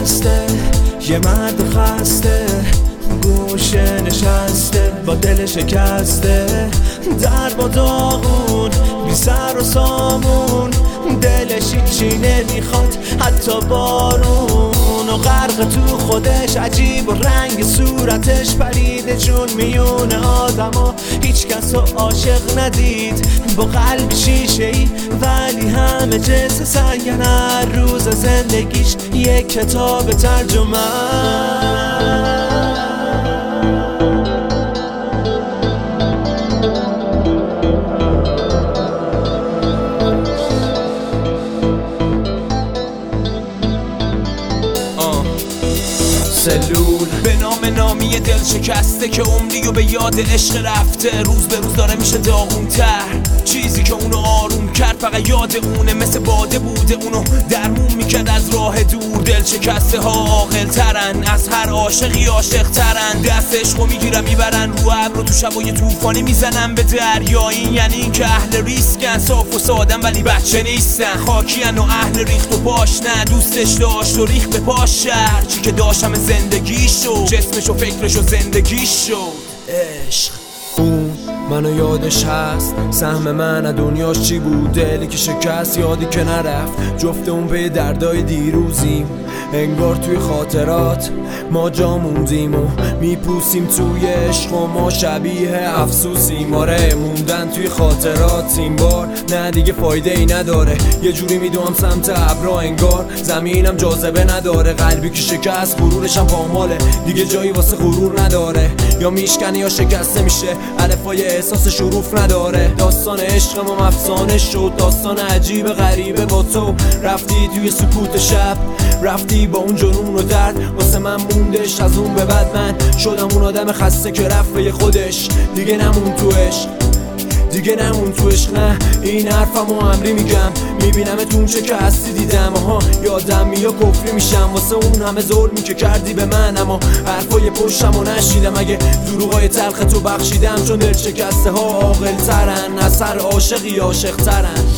شکسته، یه مرد خسته گوشه نشسته با دل شکسته، در با داغون بی سر و سامون، دلش هیچی نمیخواد حتی بارون، و غرق تو خودش عجیب و رنگ صورتش پریده چون میون آدما، هیچ کس رو عاشق ندید با قلب شیشه‌ای، ولی همه جنس سنگن، هر روز زندگیش یک کتاب ترجمه. سلول به نام نامی دل شکسته که عمری و به یاد عشق رفته، روز به روز داره میشه داغون‌تر، چیزی که اونو آروم کرد فقط یاد اونه، مثل باده بوده اونو درمون میکرد از راه دور. دل شکسته ها عاقل ترن، از هر عاشقی عاشق ترن، دست عشقو میگیرن میبرن رو ابر و تو شبای طوفانی میزنن به دریا. این یعنی این که اهل ریسکن، صاف و سادن ولی بچه نیستن، خاکین و اهل ریخت و پاش نه، دوستش داشت و ریخت به پاش شهر، چی که داشتم زندگی شد، جسمش و فکرش و زندگی شد. عشق اون منو یادش هست، سهم من از دنیاش چی بود، دلی که شکست یادی که نرفت، جفت اون به دردای دیروزیم، انگار توی خاطرات ما جا موندیم و میپوسیم توی عشق و ما شبیه افسوسیم. آره موندن توی خاطرات این بار نه دیگه فایده ای نداره، یه جوری میدوام سمت ابرا انگار زمینم جاذبه نداره، قلبی که شکست غرورشم پاماله، دیگه جایی واسه غرور نداره، یا میشکنه یا شکسته میشه، الفای احساس حروف نداره. داستان عشقم افسانه شد، داستان عجیب غریبه با تو، رفتی توی سکوت شب، رفتی با اون جنون و درد واسه من موندش، از اون به بعد من شدم اون آدم خسته که رفت به خودش، دیگه نمون تو عشق، دیگه نمون تو عشق. نه این حرفمو امری میگم، میبینمتون چه که هستی دیدم، آها یادم میاد کفری میشم واسه اون همه ظلمی که کردی به من، اما حرفای پشتمو نشیدم، اگه دروغای تلخ تو بخشیدم، چون دل شکسته ها عاقل ترن، از هر عاشقی عاشق ترن.